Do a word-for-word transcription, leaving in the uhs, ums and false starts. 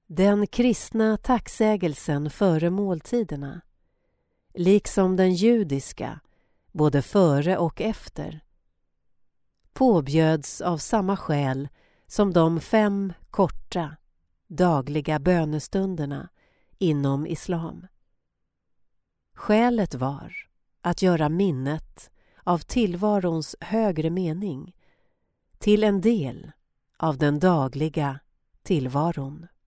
Den kristna tacksägelsen före måltiderna, liksom den judiska, både före och efter, påbjöds av samma skäl som de fem korta, dagliga bönestunderna inom islam. Skälet var att göra minnet av tillvarons högre mening till en del av den dagliga tillvaron.